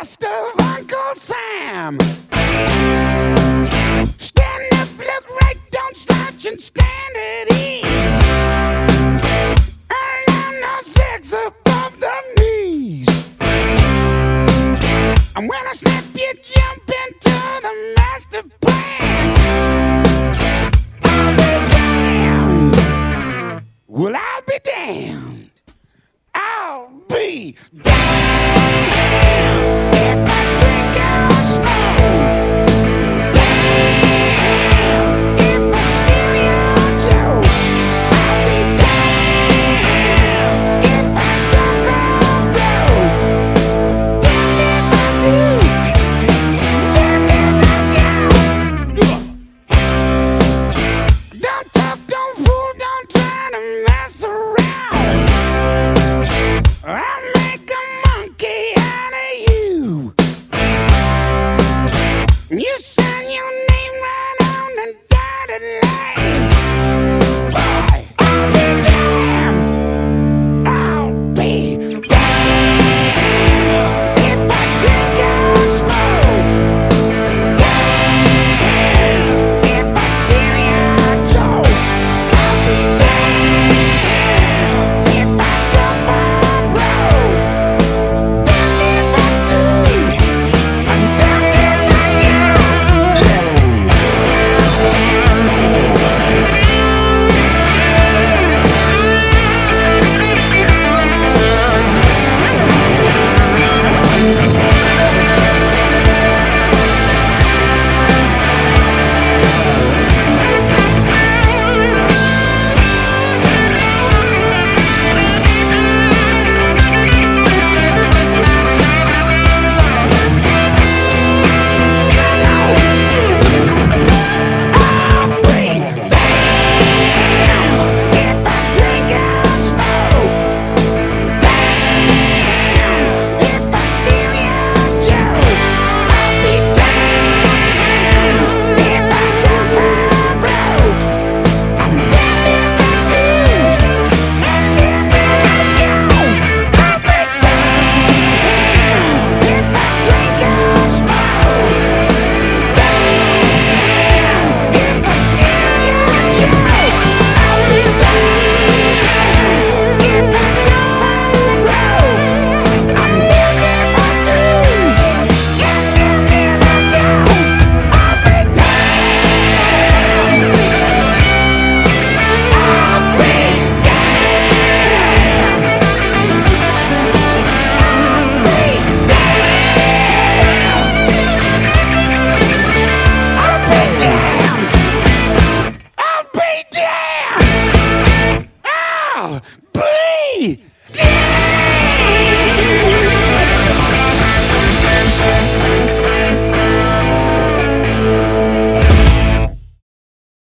best of Uncle Sam. Stand up, look right, don't slouch, and stand at ease. Earn no sex above the knees. And when I snap, you jump into the master plan. I'll be damned. Well, I'll be damned. I'll be damned if I drink or smoke. Damned if I steal your jokes. I'll be damned if I go broke. Damned if I do. Damned if I don't. Don't talk, don't fool, don't try to mess around. I'll make a monkey out of you. You sign your name right on the dotted line. Boy, I'll be damned. I'll be damned if I drink or smoke. Damned if I steal your jokes. I'll be damned if I go broke. Damned if I do. I'm damned if I don't. I'll be damned if I drink or smoke. Damned if I steal your jokes. I'll be damned if I go for broke. I'm damned if I do, and damned if I don't. I'll be damned if I drink or smoke. Damned if I steal your jokes. I'll be damned if I go for broke. I'm damned if I do, and damned if I don't. I'll be damned. I'll be I'll be damned. I'll be damned.